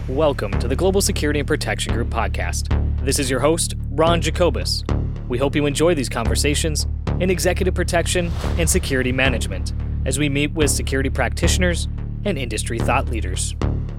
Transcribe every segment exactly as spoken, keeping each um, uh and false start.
Welcome to the Global Security and Protection Group podcast. This is your host, Ron Jacobus. We hope you enjoy these conversations in executive protection and security management as we meet with security practitioners and industry thought leaders.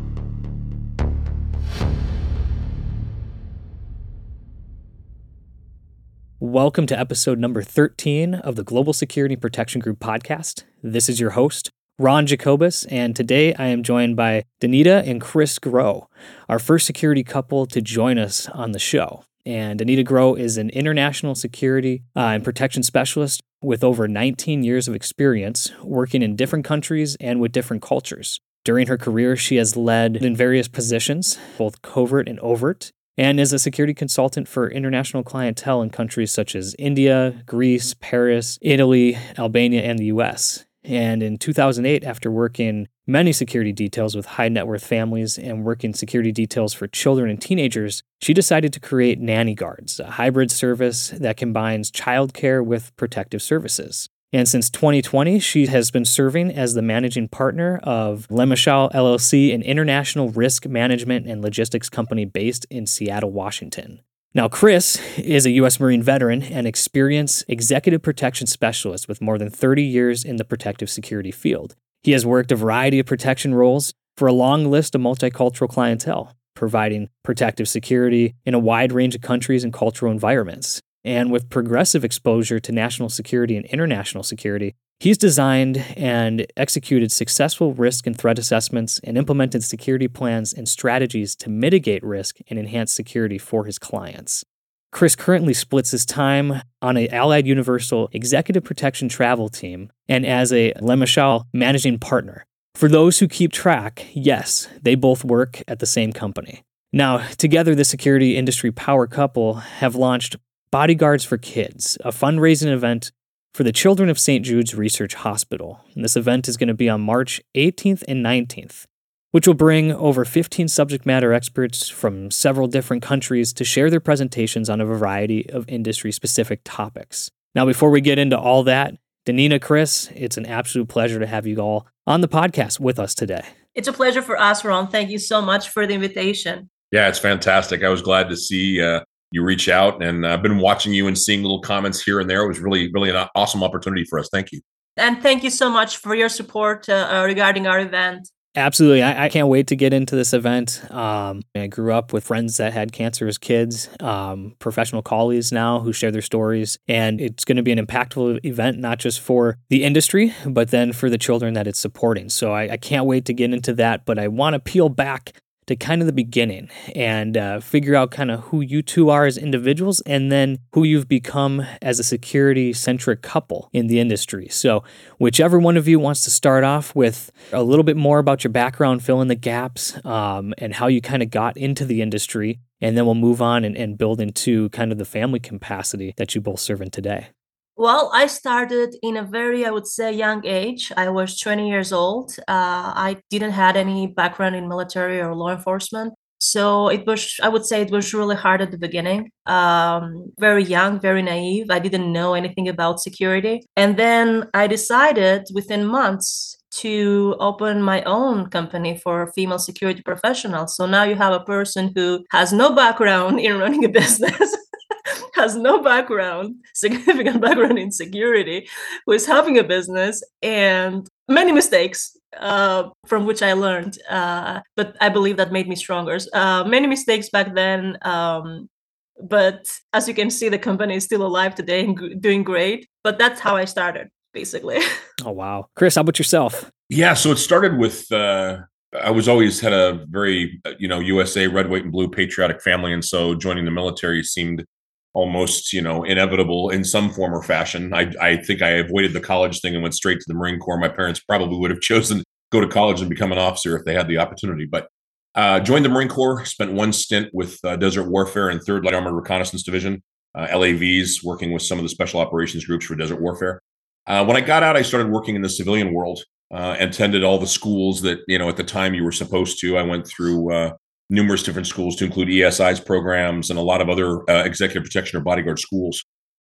Welcome to episode number thirteen of the Global Security and Protection Group podcast. This is your host, Ron Jacobus, and today I am joined by Danita and Chris Groh, our first security couple to join us on the show. And Danita Groh is an international security uh, and protection specialist with over nineteen years of experience working in different countries and with different cultures. During her career, she has led in various positions, both covert and overt, and is a security consultant for international clientele in countries such as India, Greece, Paris, Italy, Albania, and the U S. And in two thousand eight, after working many security details with high net worth families and working security details for children and teenagers, she decided to create Nanny Guards, a hybrid service that combines childcare with protective services. And since twenty twenty, she has been serving as the managing partner of LeMichal L L C, an international risk management and logistics company based in Seattle, Washington. Now, Chris is a U S Marine veteran and experienced executive protection specialist with more than thirty years in the protective security field. He has worked a variety of protection roles for a long list of multicultural clientele, providing protective security in a wide range of countries and cultural environments. And with progressive exposure to national security and international security, he's designed and executed successful risk and threat assessments and implemented security plans and strategies to mitigate risk and enhance security for his clients. Chris currently splits his time on an Allied Universal Executive Protection Travel team and as a LeMichal managing partner. For those who keep track, yes, they both work at the same company. Now, together, the security industry power couple have launched Bodyguards for Kids, a fundraising event for the children of Saint Jude's Research Hospital. And this event is going to be on March eighteenth and nineteenth, which will bring over fifteen subject matter experts from several different countries to share their presentations on a variety of industry-specific topics. Now, before we get into all that, Danita, Chris, it's an absolute pleasure to have you all on the podcast with us today. It's a pleasure for us, Ron. Thank you so much for the invitation. Yeah, it's fantastic. I was glad to see uh, you reach out, and I've been watching you and seeing little comments here and there. It was really, really an awesome opportunity for us. Thank you. And thank you so much for your support uh, uh, regarding our event. Absolutely. I, I can't wait to get into this event. Um, I grew up with friends that had cancer as kids, um, professional colleagues now who share their stories, and it's going to be an impactful event, not just for the industry, but then for the children that it's supporting. So I, I can't wait to get into that, but I want to peel back to kind of the beginning and uh, figure out kind of who you two are as individuals and then who you've become as a security-centric couple in the industry. So whichever one of you wants to start off with a little bit more about your background, fill in the gaps, um, and how you kind of got into the industry, and then we'll move on and, and build into kind of the family capacity that you both serve in today. Well, I started in a very, I would say, young age. I was twenty years old. Uh, I didn't have any background in military or law enforcement. So it was, I would say it was really hard at the beginning. Um, very young, very naive. I didn't know anything about security. And then I decided within months to open my own company for female security professionals. So now you have a person who has no background in running a business, has no background, significant background in security, who is having a business and many mistakes uh, from which I learned. Uh, but I believe that made me stronger. Uh, many mistakes back then. Um, but as you can see, the company is still alive today and g- doing great. But that's how I started, basically. Oh, wow. Chris, how about yourself? Yeah, so it started with, uh, I was always had a very, you know, U S A, red, white, and blue patriotic family. And so joining the military seemed almost, you know, inevitable in some form or fashion. I, I think I avoided the college thing and went straight to the Marine Corps. My parents probably would have chosen to go to college and become an officer if they had the opportunity. But uh, joined the Marine Corps, spent one stint with uh, Desert Warfare and third Light Armored Reconnaissance Division, uh, L A Vs, working with some of the special operations groups for Desert Warfare. Uh, when I got out, I started working in the civilian world, uh, attended all the schools that, you know, at the time you were supposed to. I went through uh, numerous different schools to include E S I's programs and a lot of other uh, executive protection or bodyguard schools.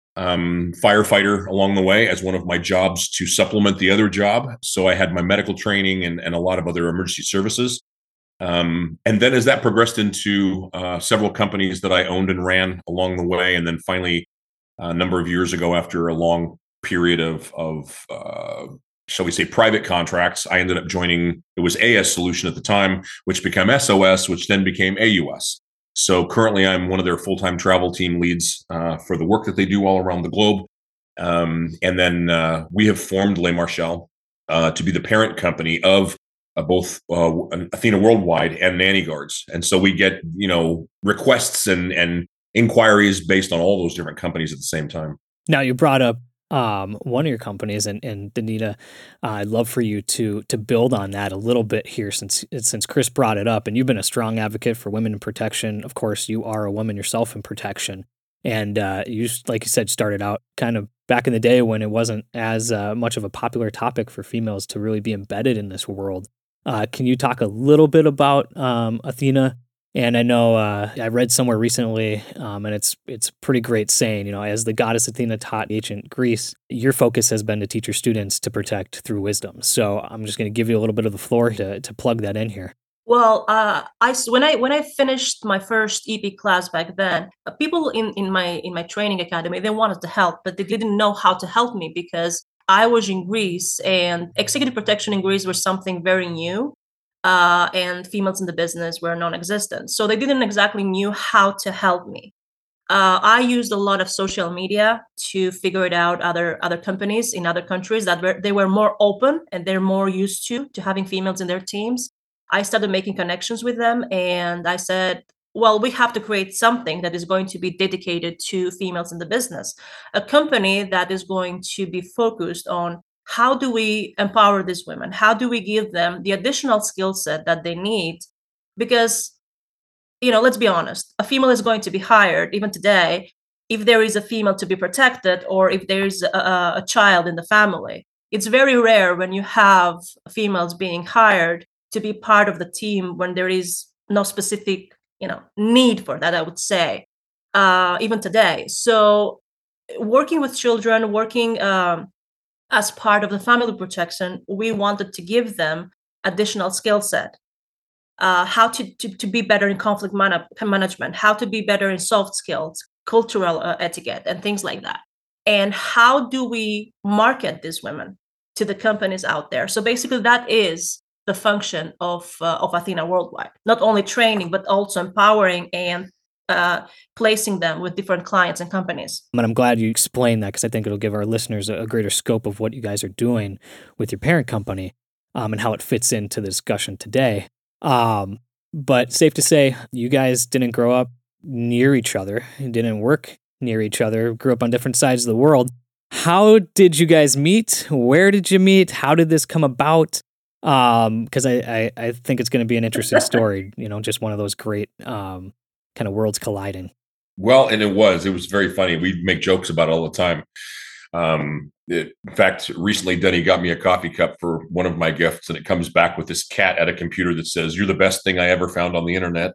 Um, firefighter along the way as one of my jobs to supplement the other job. So I had my medical training and, and a lot of other emergency services. Um, and then as that progressed into uh, several companies that I owned and ran along the way, and then finally a number of years ago, after a long period of, of uh, shall we say, private contracts, I ended up joining, it was A S Solution at the time, which became S O S, which then became A U S. So currently I'm one of their full-time travel team leads uh, for the work that they do all around the globe. Um, and then uh, we have formed Le Marchal uh, to be the parent company of uh, both uh, Athena Worldwide and Nanny Guards. And so we get, you know, requests and, and inquiries based on all those different companies at the same time. Now, you brought up um, one of your companies, and, and Danita, uh, I'd love for you to to build on that a little bit here, since since Chris brought it up, and you've been a strong advocate for women in protection. Of course, you are a woman yourself in protection, and uh, you, like you said, started out kind of back in the day when it wasn't as uh, much of a popular topic for females to really be embedded in this world. Uh, can you talk a little bit about um, Athena? And I know uh, I read somewhere recently, um, and it's it's a pretty great saying, you know, as the goddess Athena taught ancient Greece, your focus has been to teach your students to protect through wisdom. So I'm just going to give you a little bit of the floor to to plug that in here. Well, uh, I when I when I finished my first E P class back then, uh, people in, in my in my training academy, they wanted to help, but they didn't know how to help me because I was in Greece, and executive protection in Greece was something very new. Uh, and females in the business were non-existent. So they didn't exactly knew how to help me. Uh, I used a lot of social media to figure it out. Other other companies in other countries that were they were more open and they're more used to to having females in their teams. I started making connections with them, and I said, well, we have to create something that is going to be dedicated to females in the business, a company that is going to be focused on how do we empower these women? How do we give them the additional skill set that they need? Because, you know, let's be honest, a female is going to be hired even today if there is a female to be protected or if there is a, a child in the family. It's very rare when you have females being hired to be part of the team when there is no specific, you know, need for that, I would say, uh, even today. So working with children, working um, as part of the family protection, we wanted to give them additional skill set, uh, how to, to, to be better in conflict man- management, how to be better in soft skills, cultural uh, etiquette, and things like that. And how do we market these women to the companies out there? So basically, that is the function of uh, of Athena Worldwide. Not only training, but also empowering and uh, placing them with different clients and companies. And I'm glad you explained that because I think it'll give our listeners a, a greater scope of what you guys are doing with your parent company um, and how it fits into the discussion today. Um, but safe to say, you guys didn't grow up near each other, didn't work near each other, grew up on different sides of the world. How did you guys meet? Where did you meet? How did this come about? Um, because I, I, I think it's going to be an interesting story, you know, just one of those great um, kind of worlds colliding. Well, and it was, it was very funny. We make jokes about it all the time. Um, it, in fact, recently Denny got me a coffee cup for one of my gifts, and it comes back with this cat at a computer that says, "You're the best thing I ever found on the internet."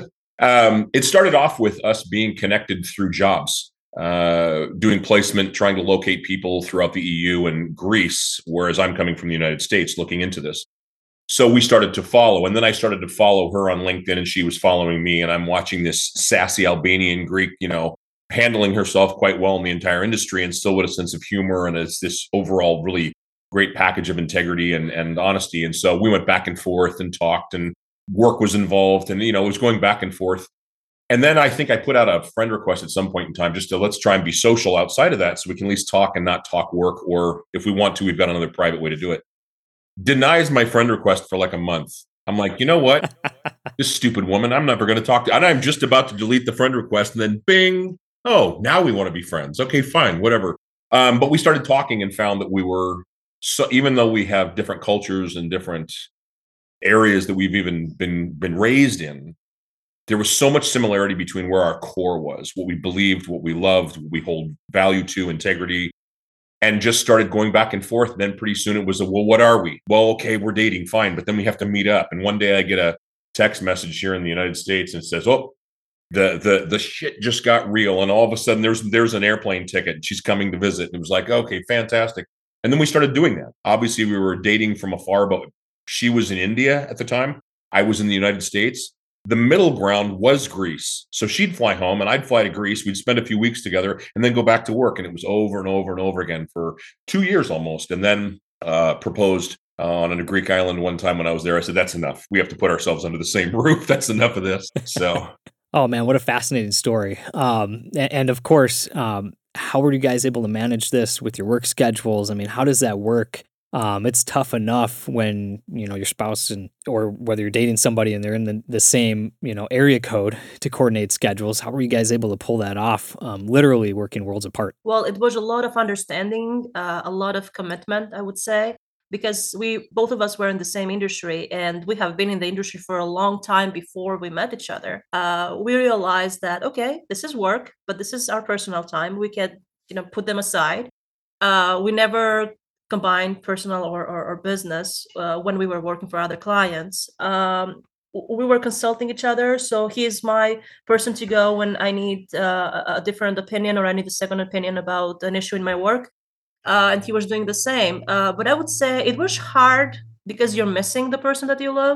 um, it started off with us being connected through jobs, uh, doing placement, trying to locate people throughout the E U and Greece, whereas I'm coming from the United States looking into this. So we started to follow, and then I started to follow her on LinkedIn, and she was following me, and I'm watching this sassy Albanian Greek, you know, handling herself quite well in the entire industry and still with a sense of humor, and it's this overall really great package of integrity and, and honesty. And so we went back and forth and talked, and work was involved, and, you know, it was going back and forth. And then I think I put out a friend request at some point in time just to let's try and be social outside of that so we can at least talk and not talk work, or if we want to, we've got another private way to do it. Denies my friend request for like a month. I'm like, you know what? This stupid woman, I'm never going to talk to. And I'm just about to delete the friend request, and then bing. Oh, now we want to be friends. Okay, fine, whatever. Um, but we started talking and found that we were, so even though we have different cultures and different areas that we've even been been raised in, there was so much similarity between where our core was, what we believed, what we loved, what we hold value to, integrity, and just started going back and forth. And then pretty soon it was a, well, what are we? Well, okay, we're dating, fine, but then we have to meet up. And one day I get a text message here in the United States and it says, oh, the the the shit just got real. And all of a sudden there's there's an airplane ticket. She's coming to visit. And it was like, okay, fantastic. And then we started doing that. Obviously we were dating from afar, but she was in India at the time. I was in the United States. The middle ground was Greece. So she'd fly home and I'd fly to Greece. We'd spend a few weeks together and then go back to work. And it was over and over and over again for two years almost. And then uh, proposed on a Greek island one time when I was there. I said, that's enough. We have to put ourselves under the same roof. That's enough of this. So. Oh, man, what a fascinating story. Um, and, and of course, um, how were you guys able to manage this with your work schedules? I mean, how does that work? Um, it's tough enough when, you know, your spouse and or whether you're dating somebody and they're in the, the same, you know, area code to coordinate schedules. How were you guys able to pull that off, um, literally working worlds apart? Well, it was a lot of understanding, uh, a lot of commitment, I would say, because we both of us were in the same industry and we have been in the industry for a long time before we met each other. Uh, we realized that, okay, this is work, but this is our personal time. We can, you know, put them aside. Uh, we never combined personal or, or, or business uh, when we were working for other clients. Um, we were consulting each other. So he is my person to go when I need uh, a different opinion or I need a second opinion about an issue in my work. Uh, and he was doing the same. Uh, but I would say it was hard because you're missing the person that you love.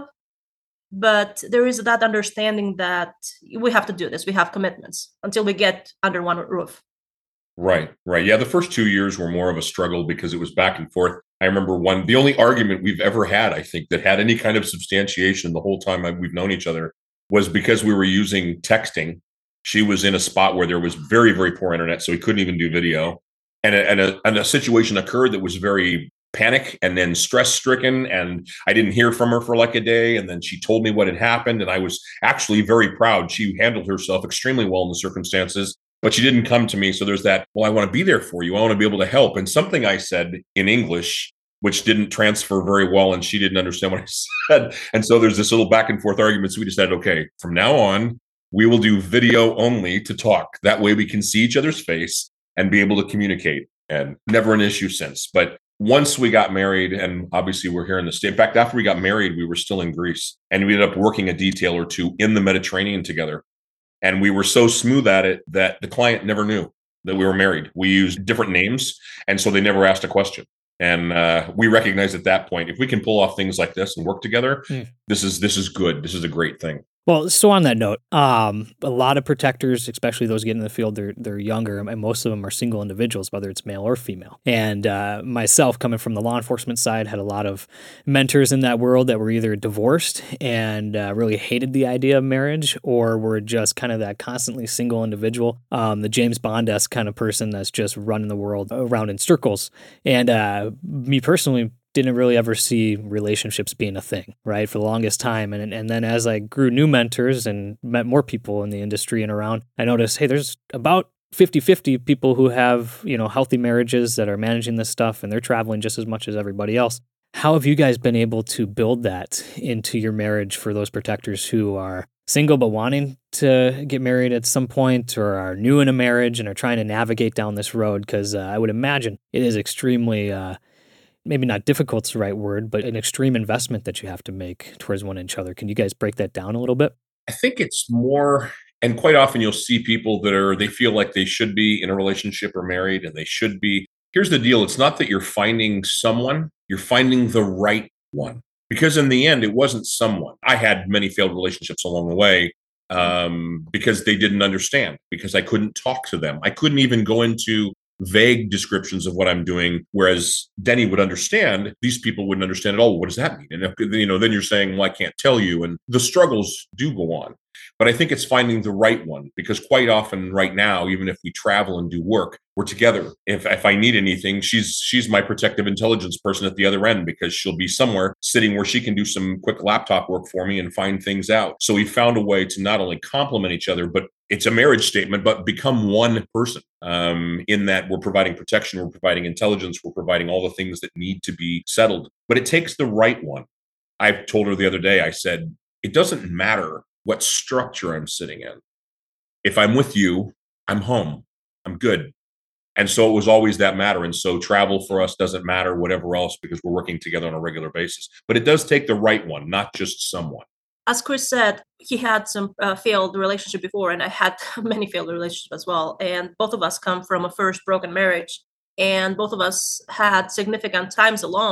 But there is that understanding that we have to do this. We have commitments until we get under one roof. Right, right. Yeah, the first two years were more of a struggle because it was back and forth. I remember one, the only argument we've ever had, I think, that had any kind of substantiation the whole time we've known each other was because we were using texting. She was in a spot where there was very, very poor internet, so we couldn't even do video. And a, and a, and a situation occurred that was very panic and then stress stricken. And I didn't hear from her for like a day. And then she told me what had happened. And I was actually very proud. She handled herself extremely well in the circumstances. But she didn't come to me. So there's that, well, I want to be there for you. I want to be able to help. And something I said in English, which didn't transfer very well, and she didn't understand what I said. And so there's this little back and forth argument. So we decided, okay, from now on, we will do video only to talk. That way we can see each other's face and be able to communicate. And never an issue since. But once we got married, and obviously we're here in the States. In fact, after we got married, we were still in Greece. And we ended up working a detail or two in the Mediterranean together. And we were so smooth at it that the client never knew that we were married. We used different names, and so they never asked a question. And uh, we recognized at that point, if we can pull off things like this and work together, mm. this is this is good. This is a great thing. Well, so on that note, um, a lot of protectors, especially those getting in the field, they're they're younger, and most of them are single individuals, whether it's male or female. And uh, myself, coming from the law enforcement side, had a lot of mentors in that world that were either divorced and uh, really hated the idea of marriage, or were just kind of that constantly single individual, um, the James Bond-esque kind of person that's just running the world around in circles. And uh, me personally, didn't really ever see relationships being a thing, right, for the longest time. And and then as I grew new mentors and met more people in the industry and around, I noticed, hey, there's about fifty-fifty people who have, you know, healthy marriages that are managing this stuff, and they're traveling just as much as everybody else. How have you guys been able to build that into your marriage for those protectors who are single but wanting to get married at some point, or are new in a marriage and are trying to navigate down this road? Because uh, I would imagine it is extremely uh, maybe not difficult's the right word, but an extreme investment that you have to make towards one each other. Can you guys break that down a little bit? I think it's more, and quite often you'll see people that are, they feel like they should be in a relationship or married, and they should be. Here's the deal. It's not that you're finding someone, you're finding the right one. Because in the end, it wasn't someone. I had many failed relationships along the way um, because they didn't understand, because I couldn't talk to them. I couldn't even go into vague descriptions of what I'm doing, whereas Denny would understand. These people wouldn't understand at all. What does that mean? And if, you know, then you're saying, well, I can't tell you. And the struggles do go on. But I think it's finding the right one, because quite often right now, even if we travel and do work, we're together. If if I need anything, she's she's my protective intelligence person at the other end, because she'll be somewhere sitting where she can do some quick laptop work for me and find things out. So we found a way to not only complement each other, but it's a marriage statement, but become one person um, in that we're providing protection, we're providing intelligence, we're providing all the things that need to be settled. But it takes the right one. I told her the other day, I said, it doesn't matter what structure I'm sitting in. If I'm with you, I'm home. I'm good. And so it was always that matter. And so travel for us doesn't matter, whatever else, because we're working together on a regular basis. But it does take the right one, not just someone. As Chris said, he had some uh, failed relationship before, and I had many failed relationships as well. And both of us come from a first broken marriage, and both of us had significant times alone.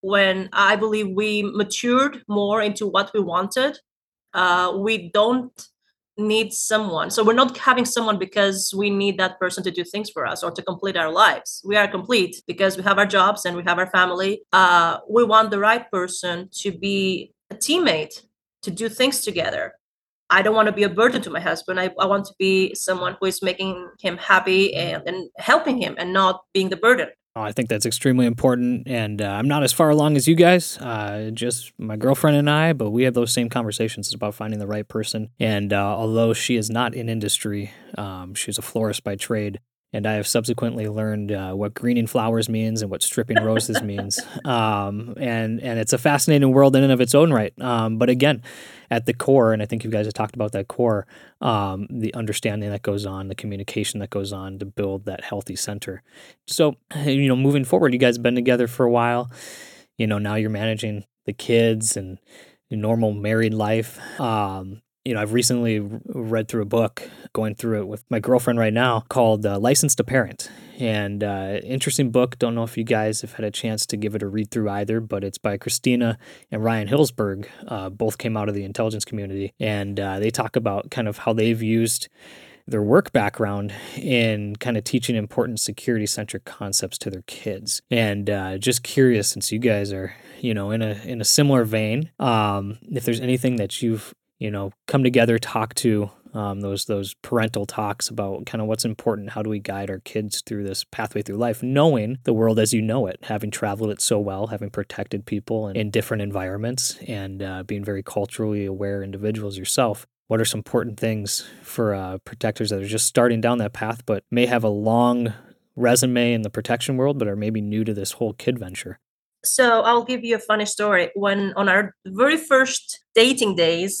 when I believe we matured more into what we wanted. Uh, we don't need someone. So we're not having someone because we need that person to do things for us or to complete our lives. We are complete because we have our jobs and we have our family. Uh, we want the right person to be a teammate, to do things together. I don't want to be a burden to my husband. I, I want to be someone who is making him happy and, and helping him and not being the burden. Oh, I think that's extremely important, and uh, I'm not as far along as you guys, uh, just my girlfriend and I, but we have those same conversations. It's about finding the right person, and uh, although she is not in industry, um, she's a florist by trade, and I have subsequently learned uh, what greening flowers means and what stripping roses means, um, and, and it's a fascinating world in and of its own right, um, but again, at the core, and I think you guys have talked about that core, um, the understanding that goes on, the communication that goes on to build that healthy center. So, you know, moving forward, you guys have been together for a while. You know, now you're managing the kids and normal married life. Um, you know, I've recently read through a book, going through it with my girlfriend right now, called uh, Licensed to Parent. And uh, interesting book. Don't know if you guys have had a chance to give it a read through either, but it's by Christina and Ryan Hillsberg. Uh, both came out of the intelligence community. And uh, they talk about kind of how they've used their work background in kind of teaching important security-centric concepts to their kids. And uh, just curious, since you guys are, you know, in a in a similar vein, um, if there's anything that you've, you know, come together, talk to, um, those those parental talks about kind of what's important, how do we guide our kids through this pathway through life, knowing the world as you know it, having traveled it so well, having protected people in, in different environments, and uh, being very culturally aware individuals yourself. What are some important things for uh, protectors that are just starting down that path, but may have a long resume in the protection world, but are maybe new to this whole kid venture? So I'll give you a funny story. When on our very first dating days,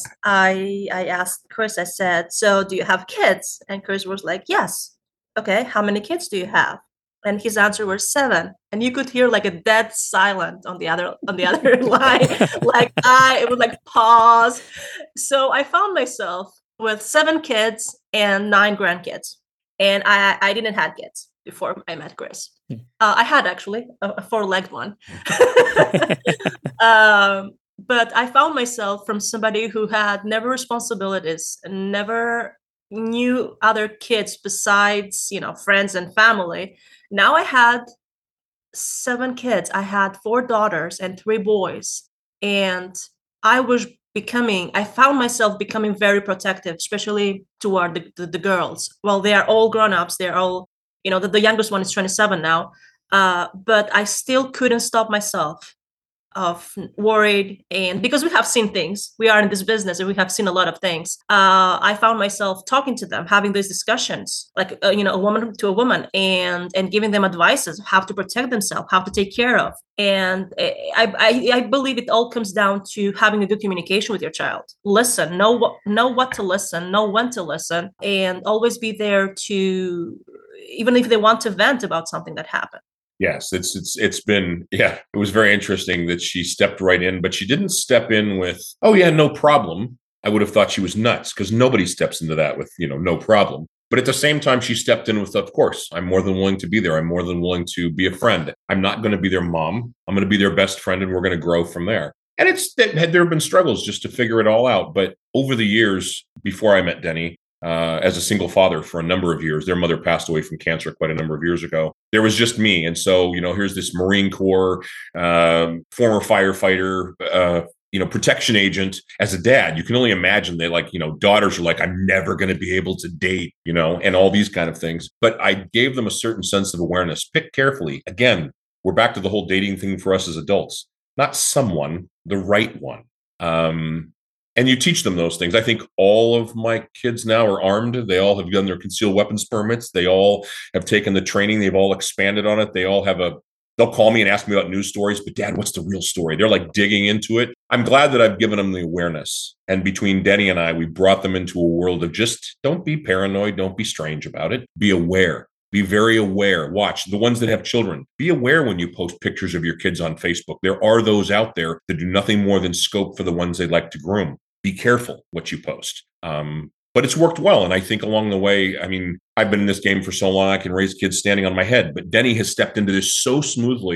I I asked Chris, I said, so do you have kids? And Chris was like, yes. Okay, how many kids do you have? And his answer was seven. And you could hear like a dead silent on the other on the other line. Like I it was like pause. So I found myself with seven kids and nine grandkids. And I I didn't have kids before I met Chris. Uh, I had actually a, a four-legged one. um, but I found myself from somebody who had never responsibilities and never knew other kids besides, you know, friends and family. Now I had seven kids. I had four daughters and three boys. And I was becoming, I found myself becoming very protective, especially toward the, the, the girls. Well, they are all grown-ups. They're all, you know, the, the youngest one is twenty-seven now. Uh, but I still couldn't stop myself of worried. And because we have seen things, we are in this business and we have seen a lot of things. Uh, I found myself talking to them, having these discussions, like, uh, you know, a woman to a woman, and and giving them advices, how to protect themselves, how to take care of. And I, I, I believe it all comes down to having a good communication with your child. Listen, know what, know what to listen, know when to listen, and always be there to, even if they want to vent about something that happened. Yes, it's it's it's been, yeah, it was very interesting that she stepped right in, but she didn't step in with, oh yeah, no problem. I would have thought she was nuts, because nobody steps into that with, you know, no problem. But at the same time, she stepped in with, of course, I'm more than willing to be there. I'm more than willing to be a friend. I'm not going to be their mom. I'm going to be their best friend, and we're going to grow from there. And it's there have been struggles just to figure it all out. But over the years, before I met Denny, Uh, as a single father for a number of years, their mother passed away from cancer quite a number of years ago. There was just me. And so, you know, here's this Marine Corps, um, former firefighter, uh, you know, protection agent. As a dad, you can only imagine they like, you know, daughters are like, I'm never going to be able to date, you know, and all these kind of things. But I gave them a certain sense of awareness. Pick carefully. Again, we're back to the whole dating thing for us as adults. Not someone, the right one. Um, And you teach them those things. I think all of my kids now are armed. They all have done their concealed weapons permits. They all have taken the training. They've all expanded on it. They all have a, they'll call me and ask me about news stories, but Dad, what's the real story? They're like digging into it. I'm glad that I've given them the awareness. And between Denny and I, we brought them into a world of just don't be paranoid. Don't be strange about it. Be aware. Be very aware. Watch the ones that have children. Be aware when you post pictures of your kids on Facebook. There are those out there that do nothing more than scope for the ones they'd like to groom. Be careful what you post. Um, but it's worked well. And I think along the way, I mean, I've been in this game for so long, I can raise kids standing on my head. But Denny has stepped into this so smoothly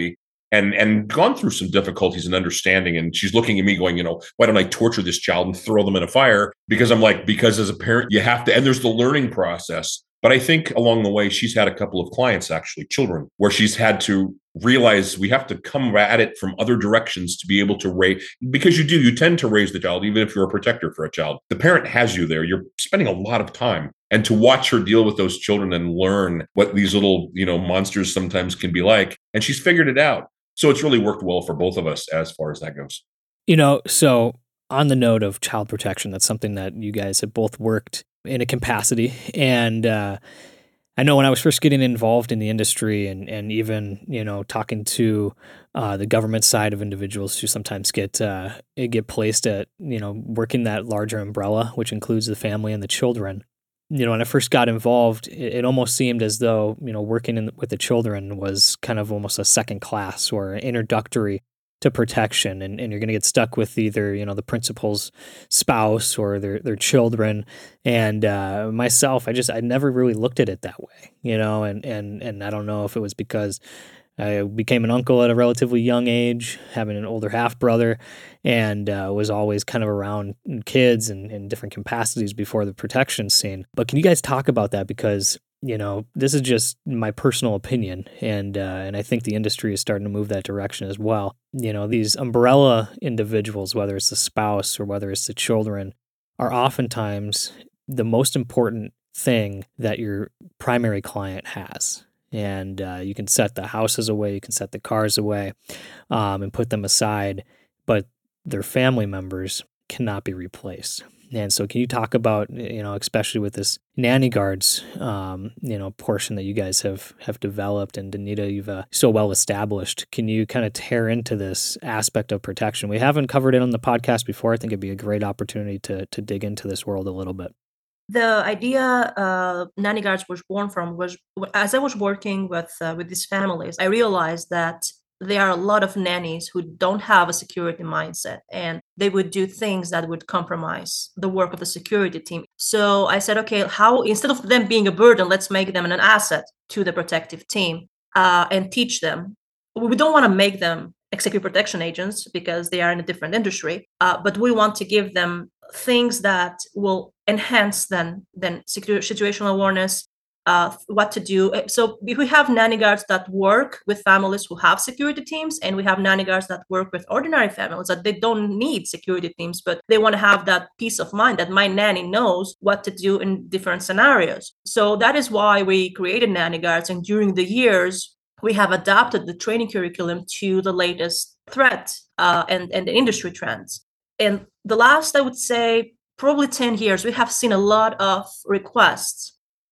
and and gone through some difficulties and understanding. And she's looking at me going, you know, why don't I torture this child and throw them in a fire? Because I'm like, because as a parent, you have to, and there's the learning process. But I think along the way, she's had a couple of clients, actually, children, where she's had to realize we have to come at it from other directions to be able to raise, because you do, you tend to raise the child, even if you're a protector for a child. The parent has you there. You're spending a lot of time. And to watch her deal with those children and learn what these little, you know, monsters sometimes can be like. And she's figured it out. So it's really worked well for both of us as far as that goes. You know, so on the note of child protection, that's something that you guys have both worked in a capacity. And uh, I know when I was first getting involved in the industry and, and even, you know, talking to uh, the government side of individuals who sometimes get uh, get placed at, you know, working that larger umbrella, which includes the family and the children. You know, when I first got involved, it, it almost seemed as though, you know, working in, with the children was kind of almost a second class or an introductory to protection, and, and you're going to get stuck with either, you know, the principal's spouse or their their children. And uh, myself, I just, I never really looked at it that way, you know, and, and, and I don't know if it was because I became an uncle at a relatively young age, having an older half brother, and uh, was always kind of around kids and in different capacities before the protection scene. But can you guys talk about that? Because, you know, this is just my personal opinion, and uh, and I think the industry is starting to move that direction as well. You know, these umbrella individuals, whether it's the spouse or whether it's the children, are oftentimes the most important thing that your primary client has. And uh, you can set the houses away, you can set the cars away, um, and put them aside, but their family members cannot be replaced. And so can you talk about, you know, especially with this nanny guards, um, you know, portion that you guys have, have developed, and Danita, you've uh, so well established. Can you kind of tear into this aspect of protection? We haven't covered it on the podcast before. I think it'd be a great opportunity to to dig into this world a little bit. The idea uh, Nanny Guards was born from was, as I was working with uh, with these families, I realized that there are a lot of nannies who don't have a security mindset, and they would do things that would compromise the work of the security team. So I said, okay, how, instead of them being a burden, let's make them an asset to the protective team uh, and teach them. We don't want to make them executive protection agents because they are in a different industry, uh, but we want to give them things that will enhance then then situational awareness, uh, what to do. So we have nanny guards that work with families who have security teams, and we have nanny guards that work with ordinary families that they don't need security teams, but they want to have that peace of mind that my nanny knows what to do in different scenarios. So that is why we created nanny guards, and during the years, we have adapted the training curriculum to the latest threat uh, and, and the industry trends. And the last, I would say, probably ten years, we have seen a lot of requests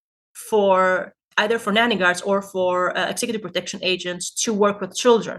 for either for nanny guards or for uh, executive protection agents to work with children,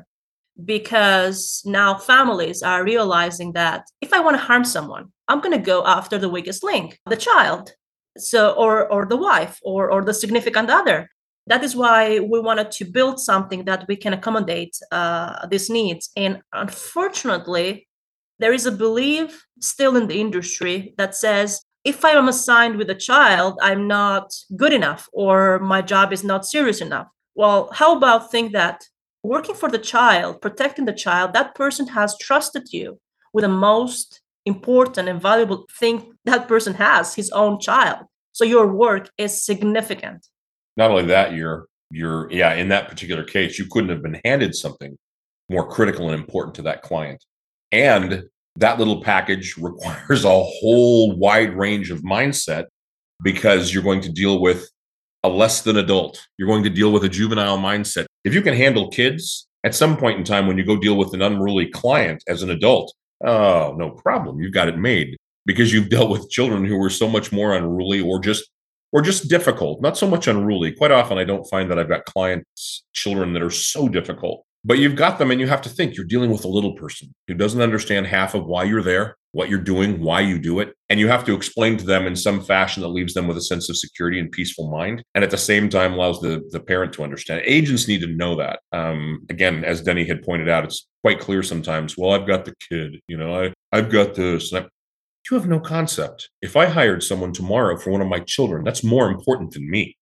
because now families are realizing that if I want to harm someone, I'm going to go after the weakest link, the child, so or or the wife or or the significant other. That is why we wanted to build something that we can accommodate uh, these needs. And unfortunately, there is a belief still in the industry that says, if I am assigned with a child, I'm not good enough, or my job is not serious enough. Well, how about think that working for the child, protecting the child, that person has trusted you with the most important and valuable thing that person has, his own child. So your work is significant. Not only that, you're, you're, yeah, in that particular case, you couldn't have been handed something more critical and important to that client. And that little package requires a whole wide range of mindset, because you're going to deal with a less than adult. You're going to deal with a juvenile mindset. If you can handle kids, at some point in time, when you go deal with an unruly client as an adult, oh, no problem. You've got it made, because you've dealt with children who were so much more unruly or just or just difficult, not so much unruly. Quite often, I don't find that I've got clients, children that are so difficult. But you've got them, and you have to think you're dealing with a little person who doesn't understand half of why you're there, what you're doing, why you do it. And you have to explain to them in some fashion that leaves them with a sense of security and peaceful mind, and at the same time allows the, the parent to understand. Agents need to know that. Um, again, as Denny had pointed out, it's quite clear sometimes, well, I've got the kid, you know, I, I've got this. And I, you have no concept. If I hired someone tomorrow for one of my children, that's more important than me.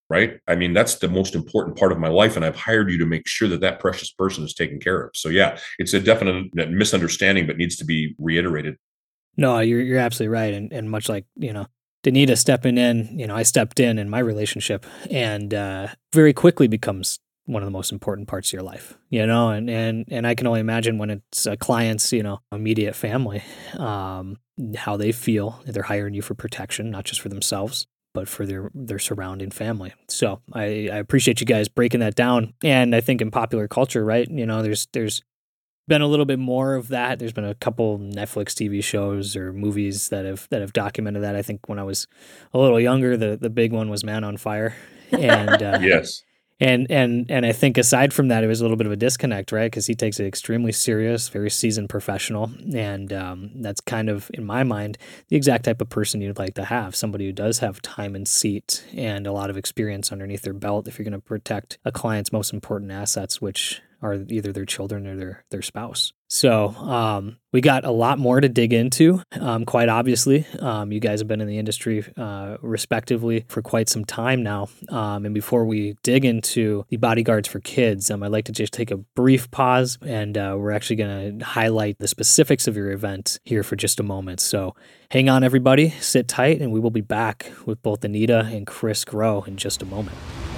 right? I mean, that's the most important part of my life, and I've hired you to make sure that that precious person is taken care of. So yeah, it's a definite misunderstanding, but needs to be reiterated. No, you're you're absolutely right, and and much like you know, Danita stepping in, you know, I stepped in in my relationship, and uh, very quickly becomes one of the most important parts of your life, you know, and and and I can only imagine when it's a client's, you know, immediate family, um, how they feel. They're hiring you for protection, not just for themselves, but for their their surrounding family. So I, I appreciate you guys breaking that down. And I think in popular culture, right, you know, there's there's been a little bit more of that. There's been a couple Netflix T V shows or movies that have that have documented that. I think when I was a little younger, the the big one was Man on Fire, and uh, Yes. and and and I think aside from that, it was a little bit of a disconnect, right? Because he takes it extremely serious, very seasoned professional, and um, that's kind of, in my mind, the exact type of person you'd like to have. Somebody who does have time and seat and a lot of experience underneath their belt if you're going to protect a client's most important assets, which are either their children or their their spouse. So um, we got a lot more to dig into, um, quite obviously. Um, you guys have been in the industry uh, respectively for quite some time now. Um, and before we dig into the Bodyguards for Kids, um, I'd like to just take a brief pause, and uh, we're actually going to highlight the specifics of your event here for just a moment. So hang on, everybody, sit tight, and we will be back with both Anita and Chris Grow in just a moment.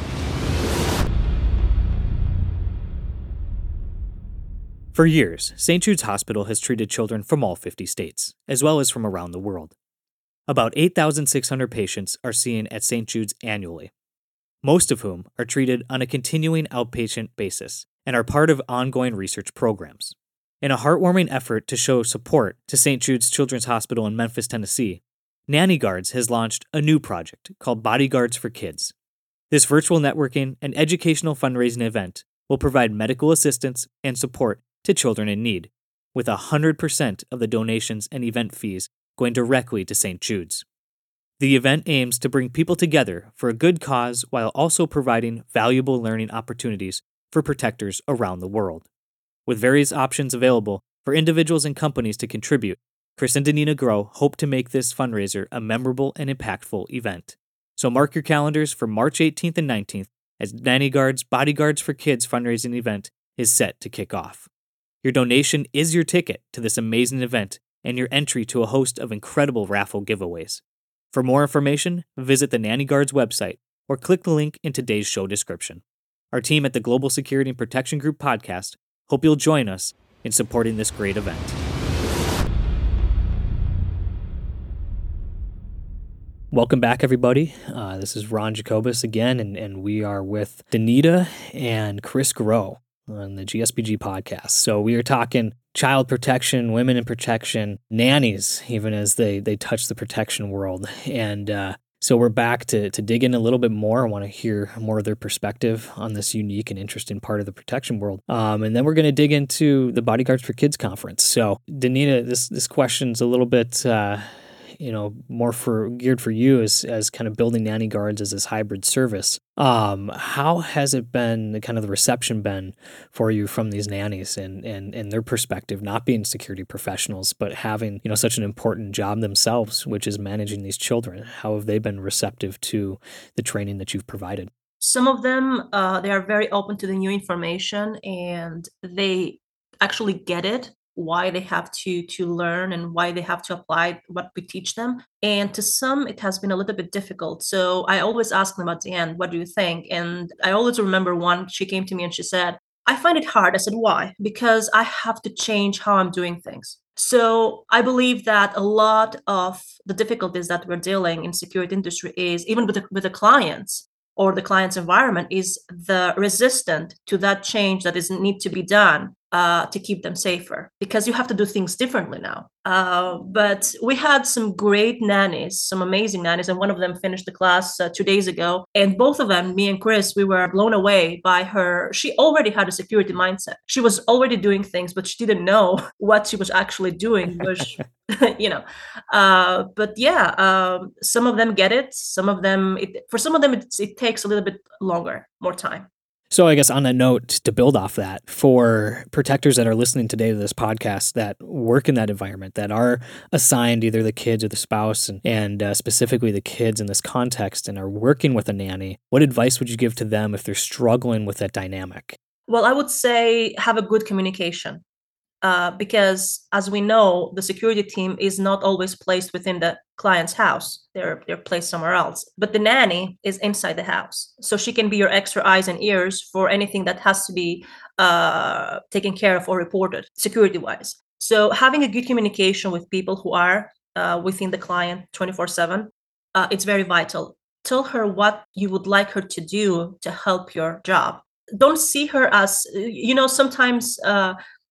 For years, Saint Jude's Hospital has treated children from all fifty states, as well as from around the world. About eight thousand six hundred patients are seen at Saint Jude's annually, most of whom are treated on a continuing outpatient basis and are part of ongoing research programs. In a heartwarming effort to show support to Saint Jude's Children's Hospital in Memphis, Tennessee, Nanny Guards has launched a new project called Bodyguards for Kids. This virtual networking and educational fundraising event will provide medical assistance and support to children in need, with one hundred percent of the donations and event fees going directly to Saint Jude's. The event aims to bring people together for a good cause while also providing valuable learning opportunities for protectors around the world. With various options available for individuals and companies to contribute, Chris and Danita Grow hope to make this fundraiser a memorable and impactful event. So mark your calendars for March eighteenth and nineteenth as Nanny Guards Bodyguards for Kids fundraising event is set to kick off. Your donation is your ticket to this amazing event and your entry to a host of incredible raffle giveaways. For more information, visit the Nanny Guards website or click the link in today's show description. Our team at the Global Security and Protection Group podcast hope you'll join us in supporting this great event. Welcome back, everybody. Uh, this is Ron Jacobus again, and, and we are with Danita and Chris Grow on the G S P G podcast. So we are talking child protection, women in protection, nannies, even as they they touch the protection world. And uh, so we're back to to dig in a little bit more. I want to hear more of their perspective on this unique and interesting part of the protection world. Um, and then we're going to dig into the Bodyguards for Kids conference. So Danita, this this question's a little bit uh, you know, more for geared for you as as kind of building Nanny Guards as this hybrid service. Um, how has it been, kind of the reception been for you from these nannies and, and, and their perspective, not being security professionals, but having, you know, such an important job themselves, which is managing these children? How have they been receptive to the training that you've provided? Some of them, uh, they are very open to the new information, and they actually get it, why they have to to learn and why they have to apply what we teach them. And to some, it has been a little bit difficult. So I always ask them at the end, what do you think? And I always remember one, she came to me and she said, I find it hard. I said, why? Because I have to change how I'm doing things. So I believe that a lot of the difficulties that we're dealing in security industry is, even with the, with the clients or the client's environment, is the resistant to that change that is need to be done uh, to keep them safer, because you have to do things differently now. Uh, but we had some great nannies, some amazing nannies, and one of them finished the class uh, two days ago. And both of them, me and Chris, we were blown away by her. She already had a security mindset. She was already doing things, but she didn't know what she was actually doing, which, you know. Uh, but yeah, um, some of them get it. Some of them, it, for some of them, it, it takes a little bit longer, more time. So I guess on a note to build off that, for protectors that are listening today to this podcast that work in that environment, that are assigned either the kids or the spouse, and, and uh, specifically the kids in this context, and are working with a nanny, what advice would you give to them if they're struggling with that dynamic? Well, I would say have a good communication. Uh, because as we know, the security team is not always placed within the client's house. They're they're placed somewhere else. But the nanny is inside the house. So she can be your extra eyes and ears for anything that has to be uh, taken care of or reported security-wise. So having a good communication with people who are uh, within the client twenty-four seven, uh, it's very vital. Tell her what you would like her to do to help your job. Don't see her as, you know, sometimes uh,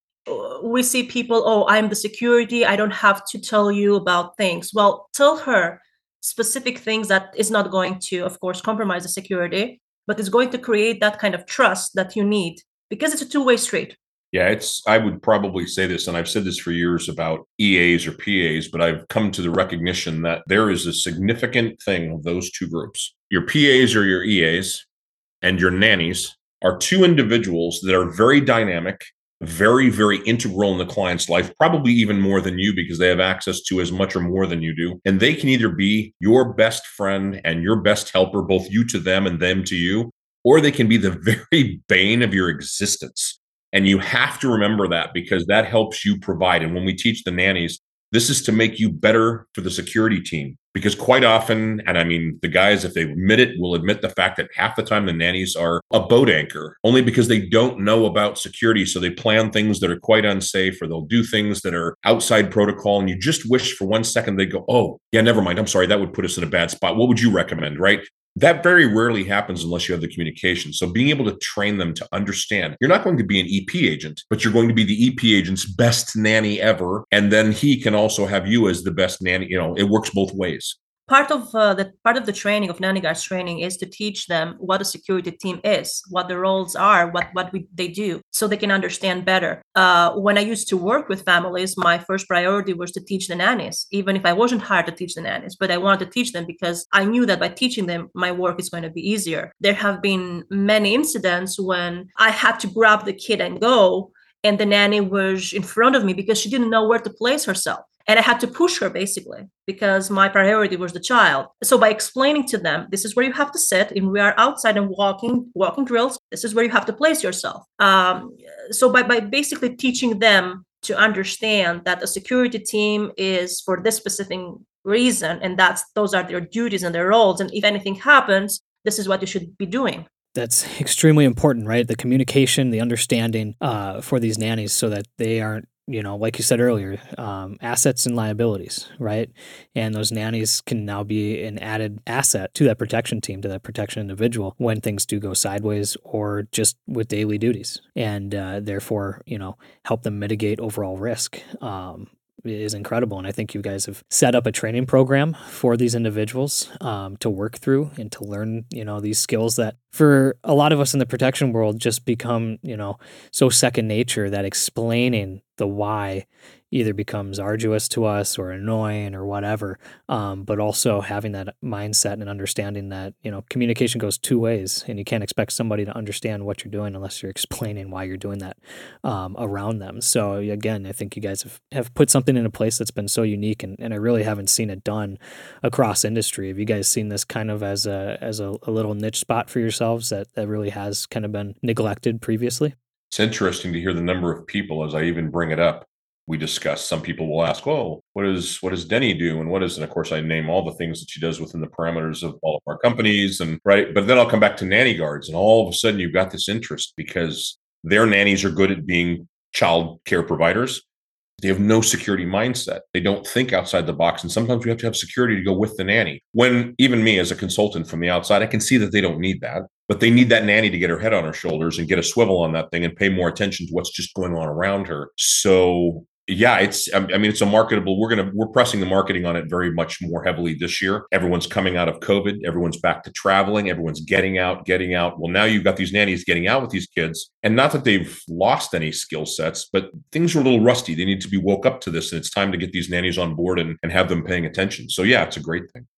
we see people, oh, I'm the security, I don't have to tell you about things. Well, tell her specific things that is not going to, of course, compromise the security, but is going to create that kind of trust that you need, because it's a two-way street. Yeah, it's, I would probably say this, and I've said this for years about E As or P As, but I've come to the recognition that there is a significant thing of those two groups. Your P As or your E As and your nannies are two individuals that are very dynamic, very, very integral in the client's life, probably even more than you, because they have access to as much or more than you do. And they can either be your best friend and your best helper, both you to them and them to you, or they can be the very bane of your existence. And you have to remember that, because that helps you provide. And when we teach the nannies, this is to make you better for the security team. Because quite often, and I mean, the guys, if they admit it, will admit the fact that half the time the nannies are a boat anchor, only because they don't know about security. So they plan things that are quite unsafe, or they'll do things that are outside protocol. And you just wish for one second they go, oh, yeah, never mind. I'm sorry. That would put us in a bad spot. What would you recommend, right? That very rarely happens unless you have the communication. So being able to train them to understand, you're not going to be an E P agent, but you're going to be the E P agent's best nanny ever. And then he can also have you as the best nanny. You know, it works both ways. Part of uh, the part of the training of nanny guards training is to teach them what a security team is, what the roles are, what what we, they do, so they can understand better. Uh, when I used to work with families, my first priority was to teach the nannies, even if I wasn't hired to teach the nannies, but I wanted to teach them because I knew that by teaching them, my work is going to be easier. There have been many incidents when I had to grab the kid and go, and the nanny was in front of me because she didn't know where to place herself. And I had to push her, basically, because my priority was the child. So by explaining to them, this is where you have to sit, and we are outside and walking, walking drills. This is where you have to place yourself. Um, so by, by basically teaching them to understand that a security team is for this specific reason, and that's those are their duties and their roles. And if anything happens, this is what you should be doing. That's extremely important, right? The communication, the understanding uh, for these nannies, so that they aren't, you know, like you said earlier, um, assets and liabilities, right? And those nannies can now be an added asset to that protection team, to that protection individual, when things do go sideways or just with daily duties, and uh, therefore, you know, help them mitigate overall risk. Um, is incredible. And I think you guys have set up a training program for these individuals um, to work through and to learn, you know, these skills that for a lot of us in the protection world just become, you know, so second nature that explaining the why either becomes arduous to us or annoying or whatever. Um, but also having that mindset and understanding that, you know, communication goes two ways, and you can't expect somebody to understand what you're doing unless you're explaining why you're doing that um, around them. So again, I think you guys have, have put something into place that's been so unique, and, and I really haven't seen it done across industry. Have you guys seen this kind of as a as a, a little niche spot for yourselves that, that really has kind of been neglected previously? It's interesting to hear the number of people, as I even bring it up, we discuss. Some people will ask, "Oh, what does what does Denny do?" And what is, and of course, I name all the things that she does within the parameters of all of our companies, and right. But then I'll come back to nanny guards, and all of a sudden, you've got this interest because their nannies are good at being child care providers. They have no security mindset. They don't think outside the box, and sometimes we have to have security to go with the nanny. When even me, as a consultant from the outside, I can see that they don't need that. But they need that nanny to get her head on her shoulders and get a swivel on that thing and pay more attention to what's just going on around her. So yeah, it's, I mean, it's a marketable, we're going to, we're pressing the marketing on it very much more heavily this year. Everyone's coming out of COVID. Everyone's back to traveling. Everyone's getting out, getting out. Well, now you've got these nannies getting out with these kids, and not that they've lost any skill sets, but things are a little rusty. They need to be woke up to this, and it's time to get these nannies on board and, and have them paying attention. So yeah, it's a great thing.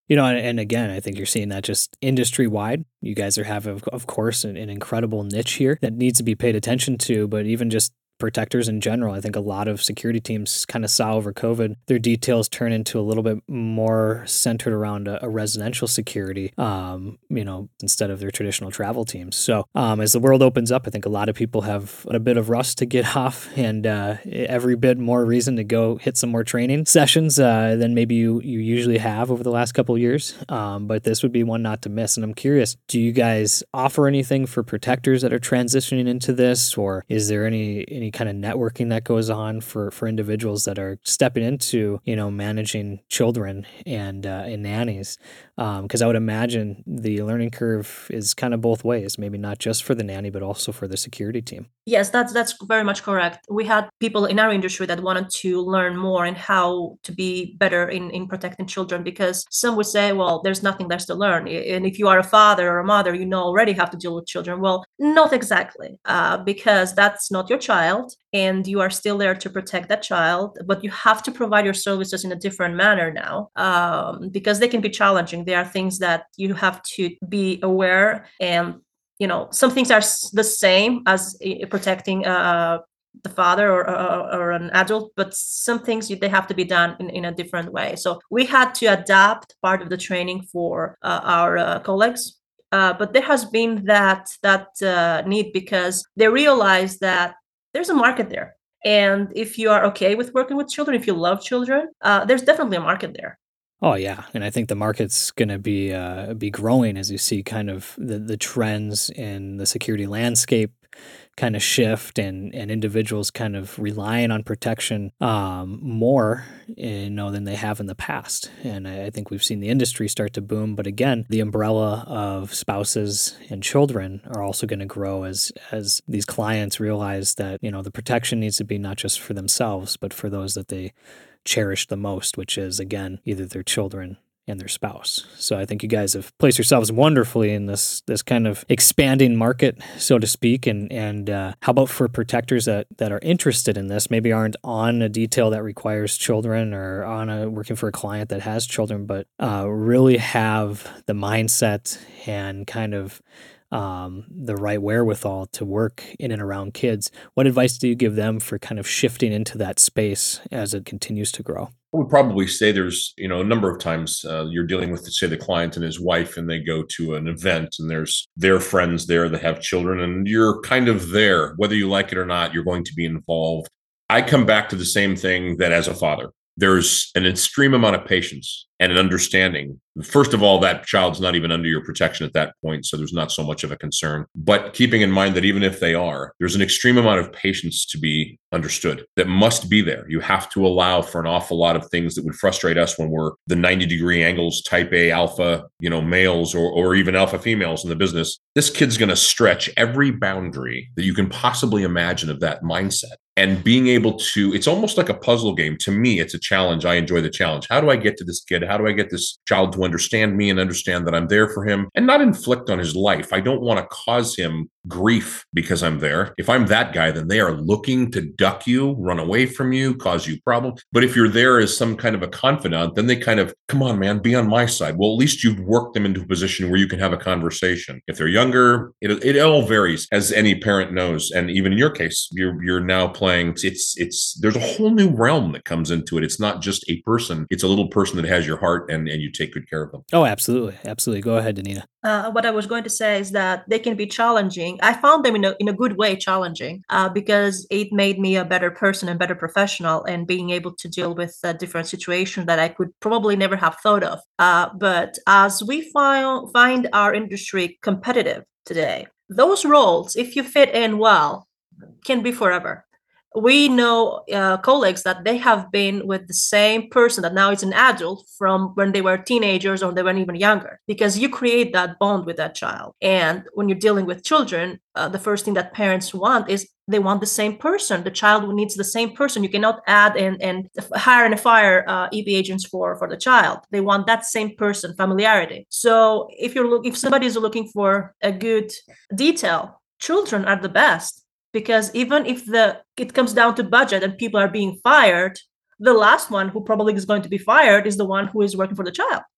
You know, and, and again, I think you're seeing that just industry wide. You guys are have, of, of course, an, an incredible niche here that needs to be paid attention to, but even just protectors in general. I think a lot of security teams kind of saw over COVID their details turn into a little bit more centered around a, a residential security, um, you know, instead of their traditional travel teams. So um, as the world opens up, I think a lot of people have a bit of rust to get off and uh, every bit more reason to go hit some more training sessions uh, than maybe you, you usually have over the last couple of years. Um, but this would be one not to miss. And I'm curious, do you guys offer anything for protectors that are transitioning into this, or is there any any kind of networking that goes on for, for individuals that are stepping into, you know, managing children and uh, and nannies? Because um, I would imagine the learning curve is kind of both ways, maybe not just for the nanny, but also for the security team. Yes, that's that's very much correct. We had people in our industry that wanted to learn more and how to be better in, in protecting children, because some would say, well, there's nothing less to learn. And if you are a father or a mother, you know already have to deal with children. Well, not exactly, uh, because that's not your child and you are still there to protect that child, but you have to provide your services in a different manner now, um, because they can be challenging. There are things that you have to be aware, and you know, some things are the same as protecting uh, the father or, or, or an adult, but some things they have to be done in, in a different way. So we had to adapt part of the training for uh, our uh, colleagues. Uh, but there has been that that uh, need, because they realize that there's a market there. And if you are okay with working with children, if you love children, uh, there's definitely a market there. Oh yeah, and I think the market's going to be uh, be growing as you see kind of the, the trends in the security landscape kind of shift, and, and individuals kind of relying on protection um, more, you know, than they have in the past. And I, I think we've seen the industry start to boom. But again, the umbrella of spouses and children are also going to grow as as these clients realize that, you know, the protection needs to be not just for themselves, but for those that they cherish the most, which is, again, either their children and their spouse. So I think you guys have placed yourselves wonderfully in this this kind of expanding market, so to speak. And and uh, how about for protectors that, that are interested in this, maybe aren't on a detail that requires children or on a working for a client that has children, but uh, really have the mindset and kind of um, the right wherewithal to work in and around kids. What advice do you give them for kind of shifting into that space as it continues to grow? I would probably say there's, you know, a number of times uh, you're dealing with, say, the client and his wife, and they go to an event and there's their friends there that have children, and you're kind of there, whether you like it or not, you're going to be involved. I come back to the same thing that as a father, there's an extreme amount of patience and an understanding. First of all, that child's not even under your protection at that point, so there's not so much of a concern. But keeping in mind that even if they are, there's an extreme amount of patience to be understood that must be there. You have to allow for an awful lot of things that would frustrate us when we're the ninety degree angles, type A alpha, you know, males or, or even alpha females in the business. This kid's going to stretch every boundary that you can possibly imagine of that mindset. And being able to, it's almost like a puzzle game. To me, it's a challenge. I enjoy the challenge. How do I get to this kid? How do I get this child to understand me and understand that I'm there for him and not inflict on his life? I don't want to cause him grief because I'm there. If I'm that guy, then they are looking to duck you, run away from you, cause you problems. But if you're there as some kind of a confidant, then they kind of, come on, man, be on my side. Well, at least you've worked them into a position where you can have a conversation. If they're younger, it, it all varies, as any parent knows. And even in your case, you're you're now playing, it's, it's, there's a whole new realm that comes into it. It's not just a person. It's a little person that has your heart, and, and you take good care of them. Oh, absolutely. Absolutely. Go ahead, Danita. Uh, what I was going to say is that they can be challenging. I found them in a, in a good way challenging uh, because it made me a better person and better professional, and being able to deal with uh, different situations that I could probably never have thought of. Uh, but as we find, find our industry competitive today, those roles, if you fit in well, can be forever. We know uh, colleagues that they have been with the same person that now is an adult from when they were teenagers or they were even younger, because you create that bond with that child. And when you're dealing with children, uh, the first thing that parents want is they want the same person. The child needs the same person. You cannot add and, and hire and fire uh, E B agents for, for the child. They want that same person, familiarity. So if you're look, if somebody is looking for a good detail, children are the best. Because even if the it comes down to budget and people are being fired, the last one who probably is going to be fired is the one who is working for the child.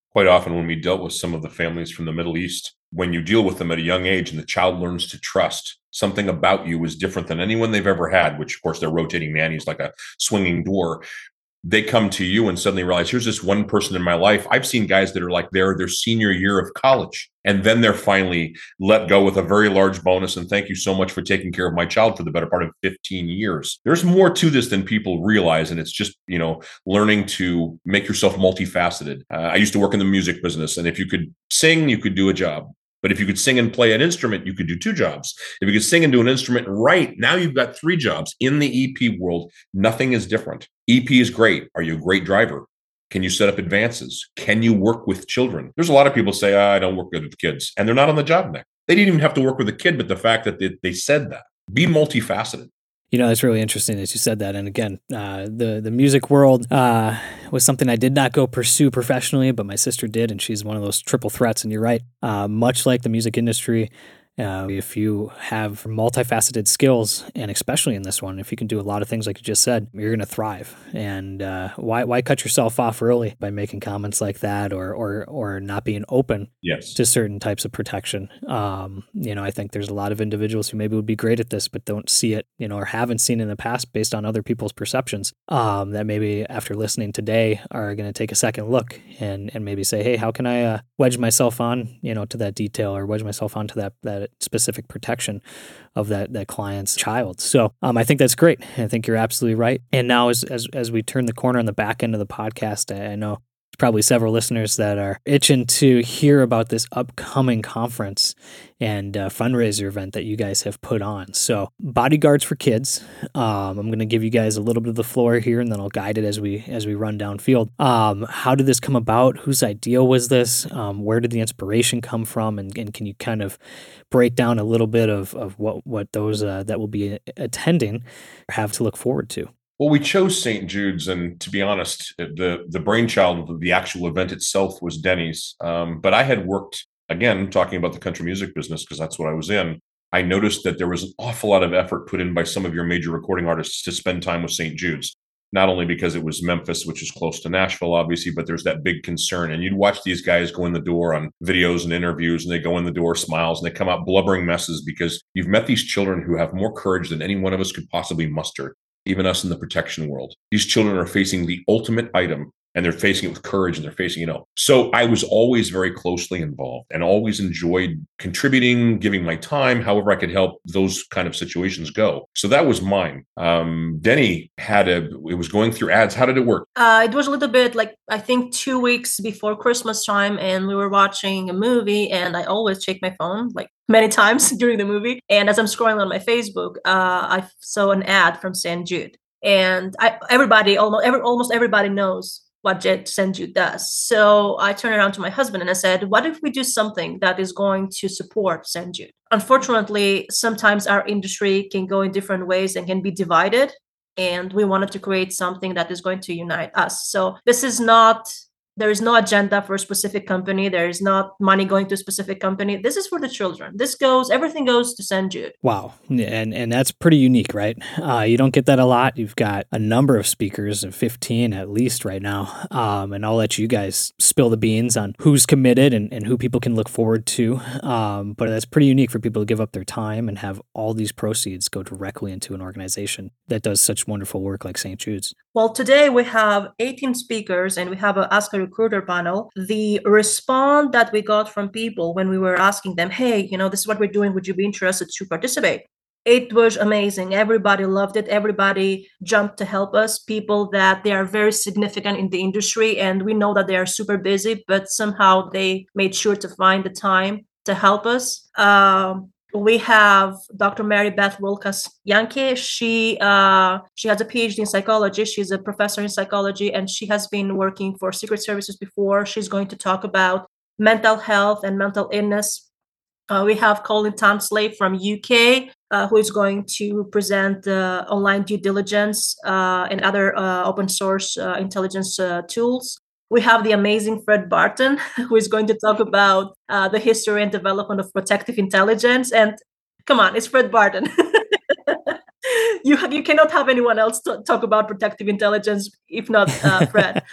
Quite often when we dealt with some of the families from the Middle East, when you deal with them at a young age and the child learns to trust, something about you is different than anyone they've ever had, which of course they're rotating nannies like a swinging door. They come to you and suddenly realize, here's this one person in my life. I've seen guys that are like they're their senior year of college, and then they're finally let go with a very large bonus. And thank you so much for taking care of my child for the better part of fifteen years. There's more to this than people realize. And it's just, you know, learning to make yourself multifaceted. Uh, I used to work in the music business, and if you could sing, you could do a job. But if you could sing and play an instrument, you could do two jobs. If you could sing and do an instrument and write, now you've got three jobs. In the E P world, nothing is different. E P is great. Are you a great driver? Can you set up advances? Can you work with children? There's a lot of people say, oh, I don't work good with kids, and they're not on the job next. They didn't even have to work with a kid, but the fact that they, they said that. Be multifaceted. You know, it's really interesting that you said that. And again, uh, the the music world uh, was something I did not go pursue professionally, but my sister did, and she's one of those triple threats. And you're right, uh, much like the music industry, uh, if you have multifaceted skills, and especially in this one, if you can do a lot of things like you just said, you're going to thrive. And uh, why why cut yourself off early by making comments like that, or or or not being open yes. to certain types of protection? Um, you know, I think there's a lot of individuals who maybe would be great at this, but don't see it, you know, or haven't seen in the past based on other people's perceptions. Um, that maybe after listening today are going to take a second look and and maybe say, hey, how can I uh, wedge myself on, you know, to that detail, or wedge myself onto that that specific protection of that that client's child. So um, I think that's great. I think you're absolutely right. And now as as as we turn the corner on the back end of the podcast, I, I know probably several listeners that are itching to hear about this upcoming conference and uh, fundraiser event that you guys have put on. So Bodyguards for Kids. Um, I'm going to give you guys a little bit of the floor here, and then I'll guide it as we as we run downfield. Um, how did this come about? Whose idea was this? Um, where did the inspiration come from? And, and can you kind of break down a little bit of of what what those uh, that will be attending have to look forward to? Well, we chose Saint Jude's, and to be honest, the the brainchild of the actual event itself was Denny's. Um, but I had worked, again, talking about the country music business, because that's what I was in. I noticed that there was an awful lot of effort put in by some of your major recording artists to spend time with Saint Jude's. Not only because it was Memphis, which is close to Nashville, obviously, but there's that big concern. And you'd watch these guys go in the door on videos and interviews, and they go in the door, smiles, and they come out blubbering messes, because you've met these children who have more courage than any one of us could possibly muster. Even us in the protection world. These children are facing the ultimate item, and they're facing it with courage, and they're facing, you know. So I was always very closely involved and always enjoyed contributing, giving my time, however I could help those kind of situations go. So that was mine. Um, Denny had a, it was going through ads. How did it work? Uh, it was a little bit like, I think two weeks before Christmas time, and we were watching a movie, and I always check my phone, like many times during the movie. And as I'm scrolling on my Facebook, uh, I saw an ad from Saint Jude. And I, everybody, almost, every, almost everybody knows what Saint Jude does. So I turned around to my husband and I said, what if we do something that is going to support Saint Jude? Unfortunately, sometimes our industry can go in different ways and can be divided. And we wanted to create something that is going to unite us. So this is not, there is no agenda for a specific company. There is not money going to a specific company. This is for the children. This goes, everything goes to Saint Jude. Wow. And and that's pretty unique, right? Uh, you don't get that a lot. You've got a number of speakers, fifteen at least right now. Um, and I'll let you guys spill the beans on who's committed and, and who people can look forward to. Um, but that's pretty unique for people to give up their time and have all these proceeds go directly into an organization that does such wonderful work like Saint Jude's. Well, today we have eighteen speakers and we have a Ask a Recruiter panel. The response that we got from people when we were asking them, hey, you know, this is what we're doing. Would you be interested to participate? It was amazing. Everybody loved it. Everybody jumped to help us. People that they are very significant in the industry, and we know that they are super busy, but somehow they made sure to find the time to help us. Um, We have Doctor Mary Beth Wilkas-Yankee. She uh, she has a P H D in psychology. She's a professor in psychology, and she has been working for Secret Services before. She's going to talk about mental health and mental illness. Uh, we have Colin Tansley from U K, uh, who is going to present uh, online due diligence uh, and other uh, open source uh, intelligence uh, tools. We have the amazing Fred Barton, who is going to talk about uh, the history and development of protective intelligence. And come on, it's Fred Barton. you have, you cannot have anyone else to talk about protective intelligence if not uh, Fred.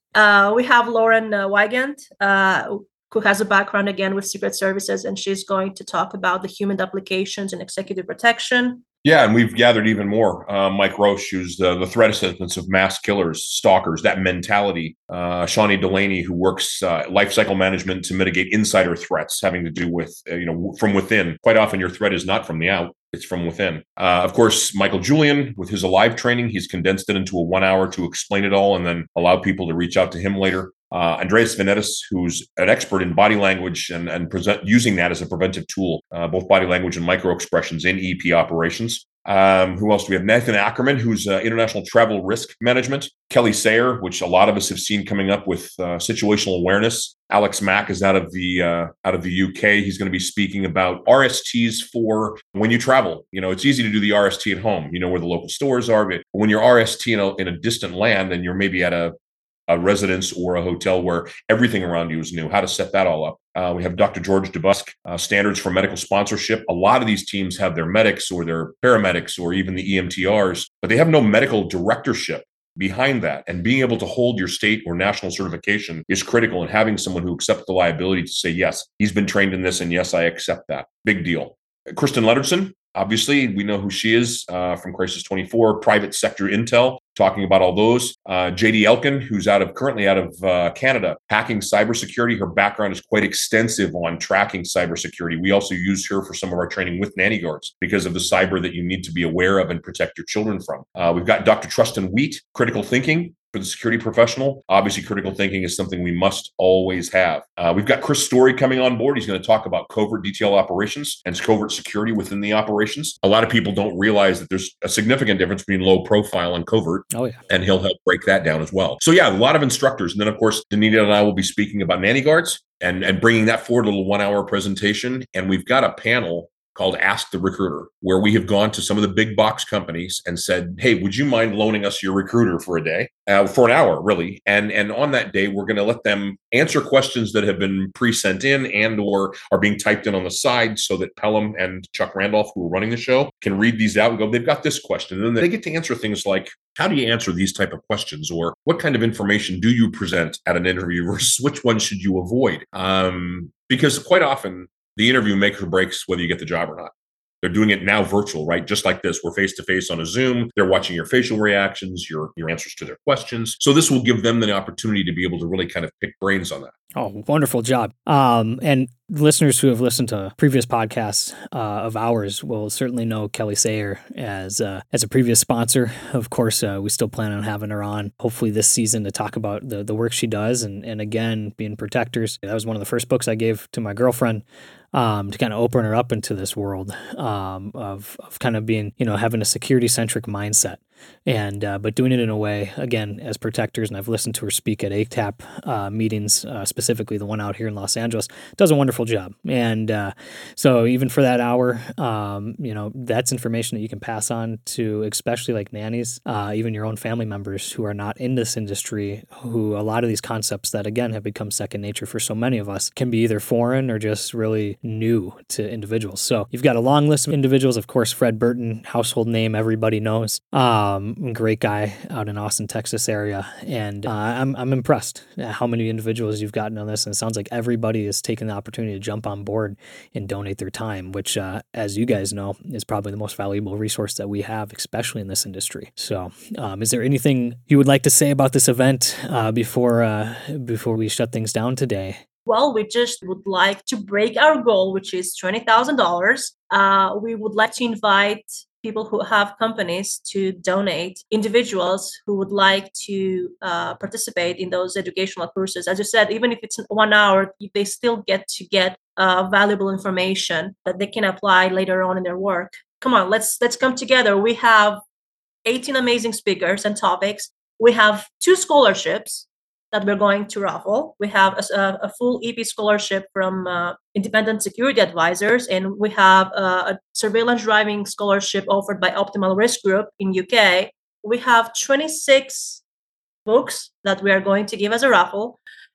Uh, we have Lauren uh, Wygant, uh, who has a background again with Secret Services, and she's going to talk about the human applications in executive protection. Yeah, and we've gathered even more. Uh, Mike Roche, who's the, the threat assessments of mass killers, stalkers, that mentality. Uh, Shawnee Delaney, who works uh, life cycle management to mitigate insider threats having to do with, uh, you know, from within. Quite often your threat is not from the out. It's from within. Uh, of course, Michael Julian, with his Alive training, he's condensed it into a one hour to explain it all and then allow people to reach out to him later. Uh, Andreas Venetis, who's an expert in body language and, and present using that as a preventive tool, uh, both body language and micro expressions in E P operations. Um, who else do we have? Nathan Ackerman, who's uh, international travel risk management. Kelly Sayer, which a lot of us have seen coming up with uh, situational awareness. Alex Mack is out of the uh, out of the U K. He's going to be speaking about R S Ts for when you travel. You know, it's easy to do the R S T at home. You know where the local stores are, but when you're R S T in a, in a distant land and you're maybe at a a residence or a hotel where everything around you is new, how to set that all up. Uh, we have Doctor George DeBusk, uh, standards for medical sponsorship. A lot of these teams have their medics or their paramedics or even the E M T Rs, but they have no medical directorship behind that. And being able to hold your state or national certification is critical, and having someone who accepts the liability to say, yes, he's been trained in this, and yes, I accept that. Big deal. Kristen Letterson, obviously, we know who she is uh, from Crisis twenty-four, private sector intel, talking about all those. Uh, J D Elkin, who's out of currently out of uh, Canada, hacking cybersecurity. Her background is quite extensive on tracking cybersecurity. We also use her for some of our training with nanny guards because of the cyber that you need to be aware of and protect your children from. Uh, we've got Doctor Trustin Wheat, critical thinking. For the security professional, obviously critical thinking is something we must always have. Uh, we've got Chris Story coming on board. He's going to talk about covert detail operations and covert security within the operations. A lot of people don't realize that there's a significant difference between low profile and covert. Oh, yeah. And he'll help break that down as well. So yeah, a lot of instructors. And then of course, Danita and I will be speaking about nanny guards and, and bringing that forward, a little one hour presentation. And we've got a panel called Ask the Recruiter, where we have gone to some of the big box companies and said, hey, would you mind loaning us your recruiter for a day, uh, for an hour, really? And and on that day, we're going to let them answer questions that have been pre-sent in and or are being typed in on the side so that Pelham and Chuck Randolph, who are running the show, can read these out and go, they've got this question. And then they get to answer things like, how do you answer these type of questions? Or what kind of information do you present at an interview versus which one should you avoid? Um, because quite often, the interview makes or breaks whether you get the job or not. They're doing it now virtual, right? Just like this. We're face-to-face on a Zoom. They're watching your facial reactions, your, your answers to their questions. So this will give them the opportunity to be able to really kind of pick brains on that. Oh, wonderful job. Um, and listeners who have listened to previous podcasts uh, of ours will certainly know Kelly Sayer as uh, as a previous sponsor. Of course, uh, we still plan on having her on, hopefully this season, to talk about the, the work she does. And, and again, being protectors. That was one of the first books I gave to my girlfriend um, to kind of open her up into this world um, of, of kind of being, you know, having a security-centric mindset. And uh, but doing it in a way, again, as protectors, and I've listened to her speak at A T A P uh, meetings, uh, specifically the one out here in Los Angeles, does a wonderful job. And uh, so even for that hour, um, you know, that's information that you can pass on to especially like nannies, uh, even your own family members who are not in this industry, who a lot of these concepts that, again, have become second nature for so many of us can be either foreign or just really new to individuals. So you've got a long list of individuals. Of course, Fred Burton, household name everybody knows. Um, Um, great guy out in Austin, Texas area. And uh, I'm I'm impressed at how many individuals you've gotten on this. And it sounds like everybody is taking the opportunity to jump on board and donate their time, which, uh, as you guys know, is probably the most valuable resource that we have, especially in this industry. So um, is there anything you would like to say about this event uh, before uh, before we shut things down today? Well, we just would like to break our goal, which is twenty thousand dollars. Uh, we would like to invite people who have companies to donate, individuals who would like to uh, participate in those educational courses. As you said, even if it's one hour, they still get to get uh, valuable information that they can apply later on in their work. Come on, let's let's come together. We have eighteen amazing speakers and topics. We have two scholarships that we're going to raffle. We have a, a full E P scholarship from uh, Independent Security Advisors, and we have uh, a surveillance driving scholarship offered by Optimal Risk Group in U K. We have twenty-six books that we are going to give as a raffle,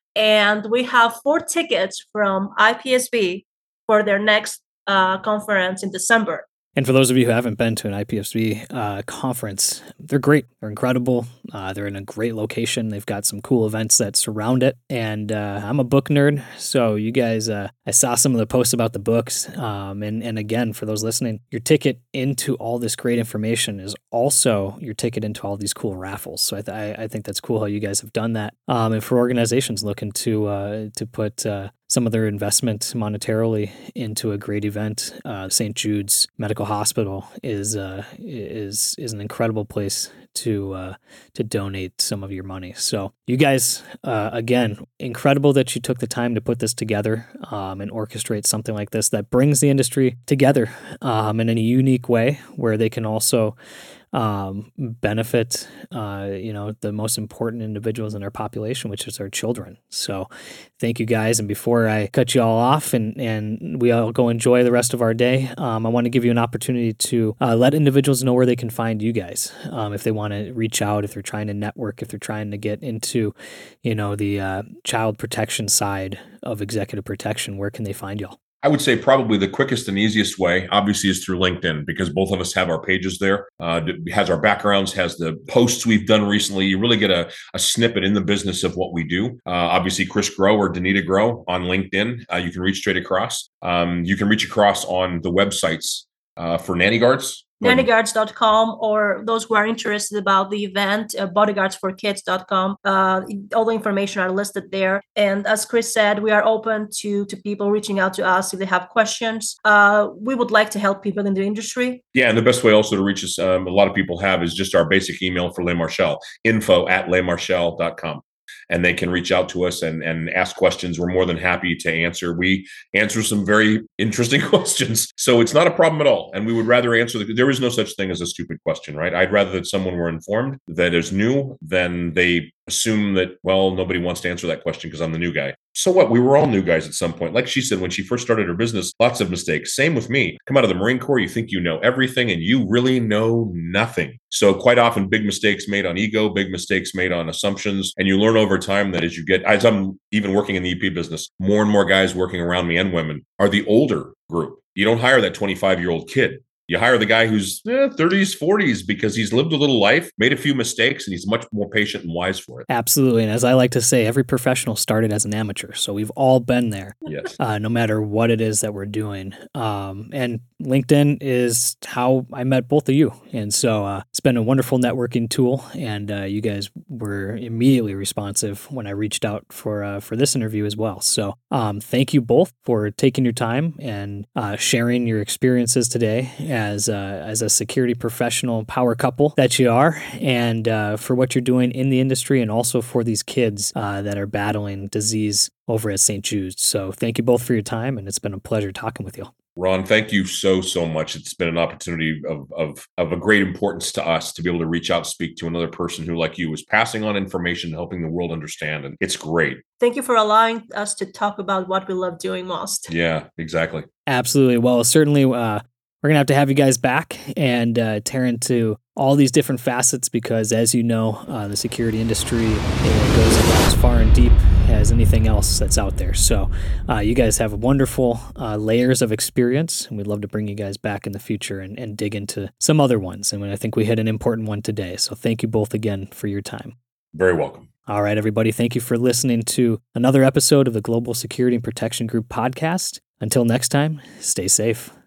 and we have four tickets from I P S B for their next uh, conference in December. And for those of you who haven't been to an I P F B uh, conference, they're great. They're incredible. Uh, they're in a great location. They've got some cool events that surround it. And uh, I'm a book nerd, so you guys, uh, I saw some of the posts about the books. Um, and, and again, for those listening, your ticket into all this great information is also your ticket into all these cool raffles. So I, th- I think that's cool how you guys have done that. Um, and for organizations looking to uh, to put uh, some of their investment monetarily into a great event, uh, Saint Jude's Medical Hospital is uh, is is an incredible place to uh, to donate some of your money. So you guys, uh, again, incredible that you took the time to put this together um, and orchestrate something like this that brings the industry together um, in a unique way where they can also um, benefit, uh, you know, the most important individuals in our population, which is our children. So thank you guys. And before I cut you all off and, and we all go enjoy the rest of our day, um, I want to give you an opportunity to uh, let individuals know where they can find you guys. Um, if they want to reach out, if they're trying to network, if they're trying to get into, you know, the uh, child protection side of executive protection, where can they find y'all? I would say probably the quickest and easiest way, obviously, is through LinkedIn, because both of us have our pages there. Uh, has our backgrounds, has the posts we've done recently. You really get a, a snippet in the business of what we do. Uh, obviously, Chris Grow or Danita Grow on LinkedIn. Uh, you can reach straight across. Um, you can reach across on the websites uh, for Nanny Guards. nanny guards dot com, or those who are interested about the event, uh, bodyguards for kids dot com. Uh, all the information are listed there. And as Chris said, we are open to, to people reaching out to us if they have questions. Uh, we would like to help people in the industry. Yeah, and the best way also to reach us, um, a lot of people have, is just our basic email for Les Marchal, info at les marchal dot com. And they can reach out to us and, and ask questions. We're more than happy to answer. We answer some very interesting questions. So it's not a problem at all. And we would rather answer, the, there is no such thing as a stupid question, right? I'd rather that someone were informed that is new than they assume that, well, nobody wants to answer that question because I'm the new guy. So what? We were all new guys at some point. Like she said, when she first started her business, lots of mistakes. Same with me. Come out of the Marine Corps, you think you know everything and you really know nothing. So quite often big mistakes made on ego, big mistakes made on assumptions. And you learn over time that as you get, as I'm even working in the E P business, more and more guys working around me and women are the older group. You don't hire that twenty-five-year-old kid. You hire the guy who's eh, thirties, forties, because he's lived a little life, made a few mistakes, and he's much more patient and wise for it. Absolutely. And as I like to say, every professional started as an amateur. So we've all been there, yes. uh, no matter what it is that we're doing. Um, and LinkedIn is how I met both of you. And so uh, it's been a wonderful networking tool. And uh, you guys were immediately responsive when I reached out for uh, for this interview as well. So um, thank you both for taking your time and uh, sharing your experiences today as uh, as a security professional power couple that you are, and uh, for what you're doing in the industry, and also for these kids uh, that are battling disease over at Saint Jude's. So thank you both for your time, and it's been a pleasure talking with you. Ron, thank you so, so much. It's been an opportunity of, of, of a great importance to us to be able to reach out, speak to another person who, like you, is passing on information, helping the world understand. And it's great. Thank you for allowing us to talk about what we love doing most. Yeah, exactly. Absolutely. Well, certainly, uh, we're going to have to have you guys back and uh, tear into all these different facets because, as you know, uh, the security industry it goes about as far and deep as anything else that's out there. So uh, you guys have wonderful uh, layers of experience, and we'd love to bring you guys back in the future and, and dig into some other ones. And I think we hit an important one today. So thank you both again for your time. Very welcome. All right, everybody. Thank you for listening to another episode of the Global Security and Protection Group podcast. Until next time, stay safe.